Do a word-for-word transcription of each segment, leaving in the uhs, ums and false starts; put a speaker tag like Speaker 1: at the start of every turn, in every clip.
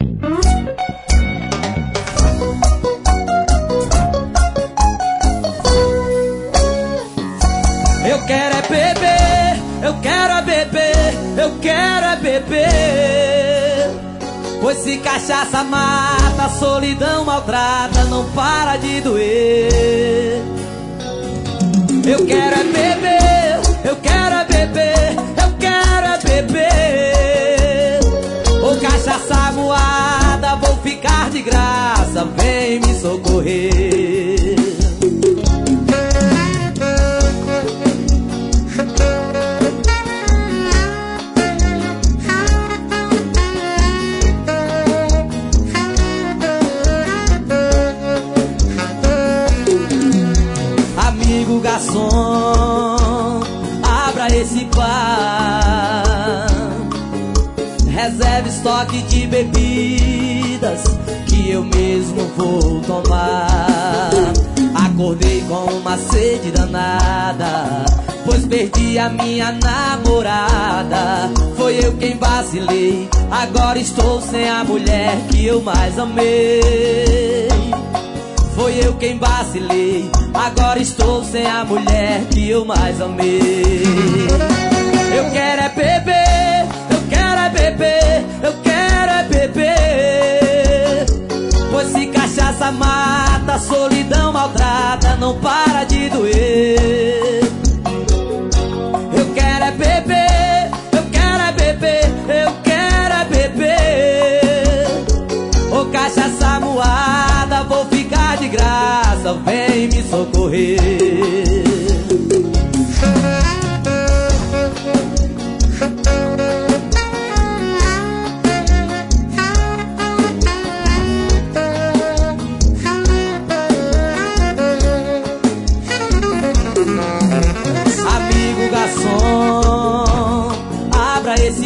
Speaker 1: Eu quero é beber, eu quero é beber, eu quero é beber. Pois se cachaça mata, a solidão maltrata, não para de doer. Eu quero é beber, eu quero é beber, eu quero é beber. Ô cachaça moada, vou ficar de graça, vem me socorrer. Amigo garçom, abra esse bar, reserve estoque de bebidas que eu mesmo vou tomar. Acordei com uma sede danada, pois perdi a minha namorada. Foi eu quem vacilei, agora estou sem a mulher que eu mais amei. Foi eu quem vacilei, agora estou sem a mulher que eu mais amei. Eu quero é beber, eu quero é beber, eu quero é beber. Pois se cachaça mata, a solidão maltrata, não para de doer. Eu quero é beber, eu quero é beber, eu quero é beber. Ô cachaça moada, vou ficar de graça, vem me socorrer. Amigo garçom, abra esse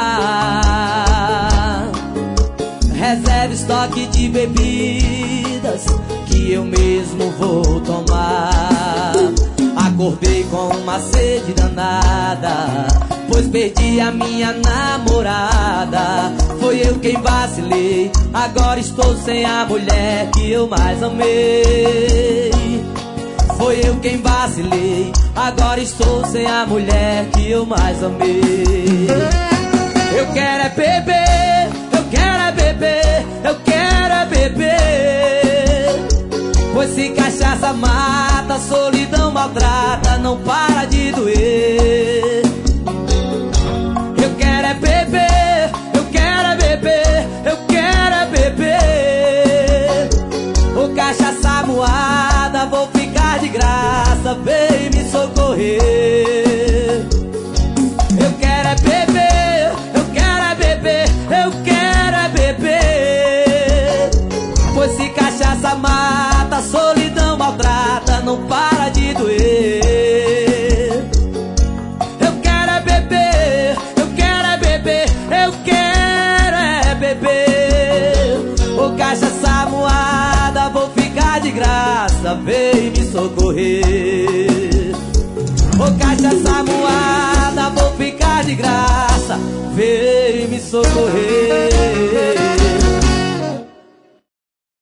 Speaker 1: bar, reserve estoque de bebidas que eu mesmo vou tomar. Acordei com uma sede danada, pois perdi a minha namorada. Foi eu quem vacilei, agora estou sem a mulher que eu mais amei. Foi eu quem vacilei, agora estou sem a mulher que eu mais amei. Eu quero é beber, eu quero é beber, eu quero é beber. Pois se cachaça mata, a solidão maltrata, não para de doer. Eu quero é beber, eu quero é beber, eu quero é beber. Ô cachaça moada, vou ficar de graça, vem me socorrer. Eu quero é beber, eu quero é beber, eu quero é beber. Pois se cachaça mata, a solidão maltrata, não para de doer. Eu quero é beber, eu quero é beber, eu quero é beber. Ô cachaça moada, vou ficar de graça, vem me socorrer. Ô cachaça moada, vou ficar de graça, vem me socorrer.